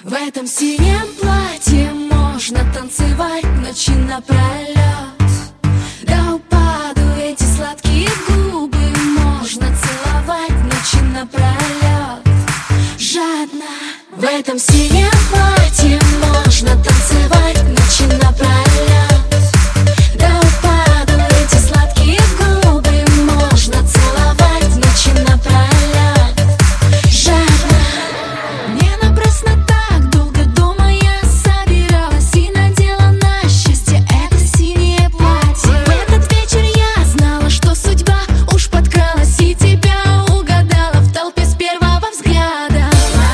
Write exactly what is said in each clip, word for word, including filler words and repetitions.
В этом синем платье можно танцевать ночи напролет. До упаду эти сладкие губы можно целовать ночи напролет. Жадно. В этом синем платье можно танцевать ночи напролет. До упаду эти сладкие губы можно целовать ночи напролет. Жадно. Не напрасно так долго дома я собиралась и надела на счастье это синее платье. В этот вечер я знала, что судьба уж подкралась и тебя угадала в толпе с первого взгляда.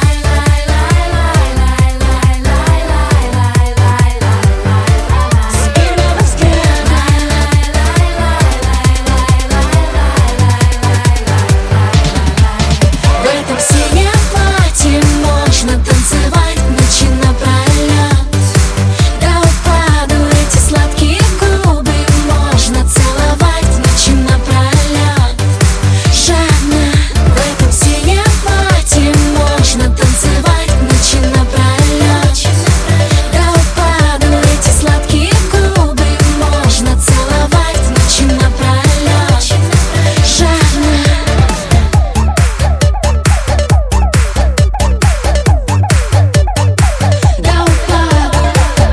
С первого взгляда. В этом синем платье можно танцевать ночи напролет. До упаду эти сладкие губы можно целовать ночи напролет. Жадно. В этом синем платье можно танцевать ночи напролет. До упаду эти сладкие губы можно целовать ночи напролет. Жадно. До упаду.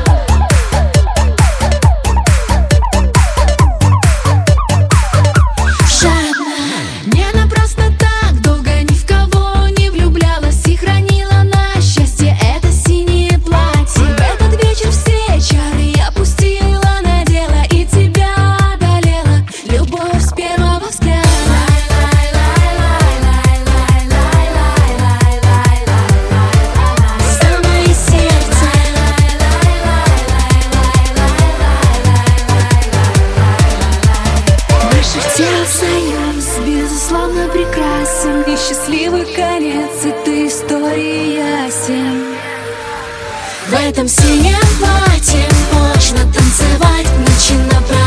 Жадно. Не напрасно так долго ни в кого не влюблялась и хранила на счастье это синее платье. В этот вечер все чары я пустила, надела и тебя одолела. Любовь с первого взгляда. Самое сердце. Наших тел союз безусловно прекрасен, и счастливый конец этой истории ясен. В этом синем платье можно танцевать ночи напролет.